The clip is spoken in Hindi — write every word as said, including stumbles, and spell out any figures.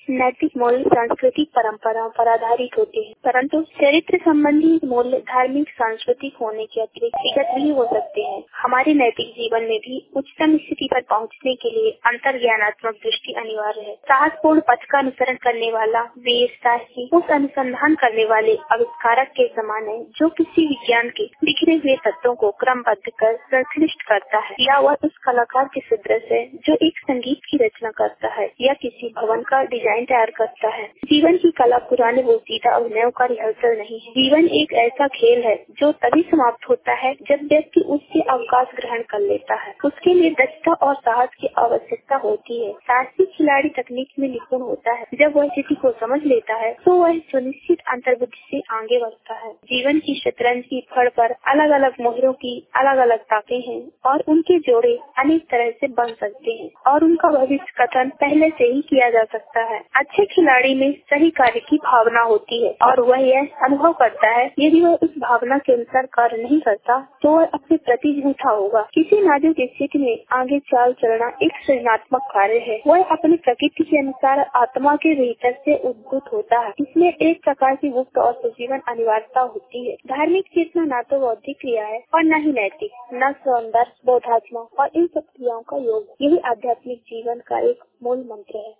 नैतिक मूल्य सांस्कृतिक परंपराओं पर आधारित होते हैं, परंतु चरित्र संबंधी मूल्य धार्मिक सांस्कृतिक होने के अतिरिक्त व्यक्तिगत भी हो सकते हैं। हमारे नैतिक जीवन में भी उच्चतम स्थिति पर पहुंचने के लिए अंतर्ज्ञानात्मक दृष्टि अनिवार्य है। साहसपूर्ण पथ का अनुसरण करने वाला वीर साहसी उस अनुसंधान करने वाले आविष्कारक के समान है जो किसी विज्ञान के बिखरे हुए तत्वों को क्रमबद्ध कर संश्लिष्ट करता है, या वह उस कलाकार के सदृश है जो एक संगीत की रचना करता है या किसी भवन का डिजाइन तैयार करता है। जीवन की कला पुराने बोसीदा अभिनयों का रिहर्सल नहीं है। जीवन एक ऐसा खेल है जो तभी समाप्त होता है जब व्यक्ति उससे अवकाश ग्रहण कर लेता है। उसके लिए दक्षता और साहस की आवश्यकता होती है। साहसी खिलाड़ी तकनीक में निपुण होता है। जब वह स्थिति को समझ लेता है तो वह सुनिश्चित अंतर्बुद्धि से आगे बढ़ता है। जीवन की शतरंज की फड़ पर अलग अलग मोहरों की अलग अलग ताकें हैं और उनके जोड़े अनेक तरह से बन सकते हैं और उनका भविष्य कथन पहले से ही किया जा सकता है। अच्छे खिलाड़ी में सही कार्य की भावना होती है और वह यह अनुभव करता है यदि वह उस भावना के अनुसार कार्य नहीं करता तो वह अपने प्रति झूठा होगा। किसी नाजुक स्थिति में आगे चाल चलना एक सृजनात्मक कार्य है। वह अपनी प्रकृति के अनुसार आत्मा के भीतर से उद्भूत होता है। इसमें एक प्रकार की गुप्त और सजीवन अनिवार्यता होती है। धार्मिक चेतना न तो बौद्धिक क्रिया है और न ही नैतिक, न सौंदर्य, बोधात्मा और इन सब क्रियाओं का योग। यही आध्यात्मिक जीवन का एक मूल मंत्र है।